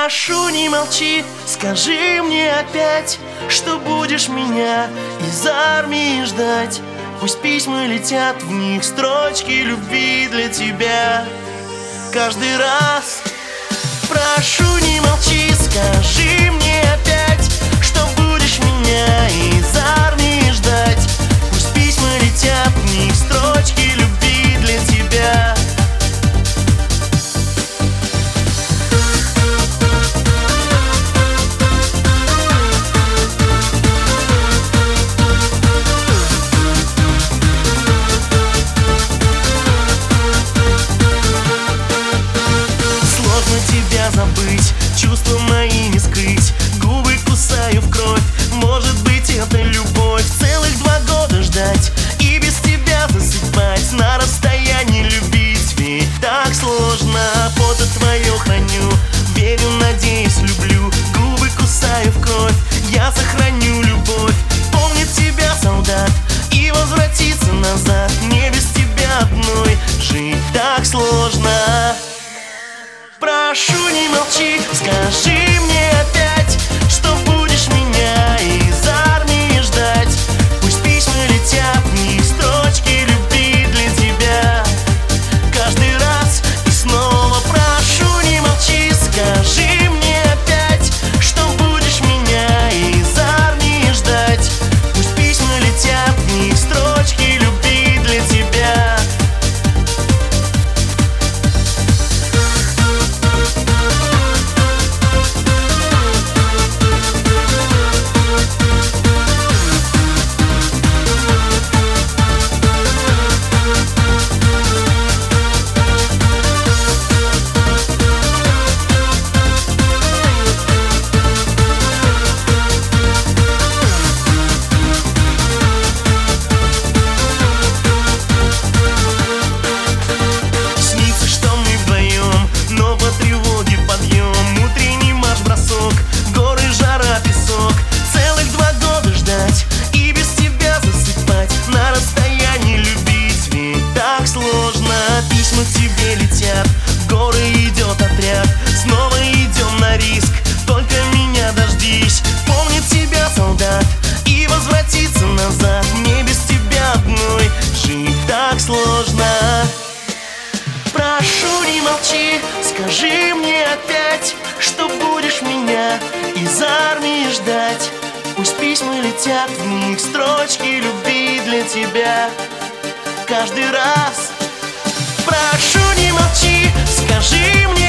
Прошу, не молчи, скажи мне опять, что будешь меня из армии ждать. Пусть письма летят, в них строчки любви для тебя каждый раз. Прошу, не молчи, скажи мне опять, что будешь меня из армии ждать. Пусть письма летят, в них строчки любви для тебя. Тебя забыть, чувства мои не скрыть, губы кусаю в кровь, может быть это любовь. Целых 2 года ждать и без тебя засыпать, на расстоянии любить, ведь так сложно. Фото твое храню, верю, надеюсь, люблю, губы кусаю в кровь, я сохраню любовь. Помнит тебя солдат и возвратиться назад, мне без тебя одной жить так сложно. Прошу, не молчи, скажи мне опять, что будешь меня из армии ждать. Пусть письма летят, в них строчки любви для тебя каждый раз и снова. Прошу, не молчи, скажи мне опять, что будешь меня из армии ждать. Пусть письма летят, в них строчки любви для тебя. Письма к тебе летят, в горы идет отряд, снова идем на риск, только меня дождись. Помнит тебя солдат и возвратиться назад, мне без тебя одной жить так сложно. Прошу, не молчи, скажи мне опять, что будешь меня из армии ждать. Пусть письма летят, в них строчки любви для тебя каждый раз. Прошу, не молчи, скажи мне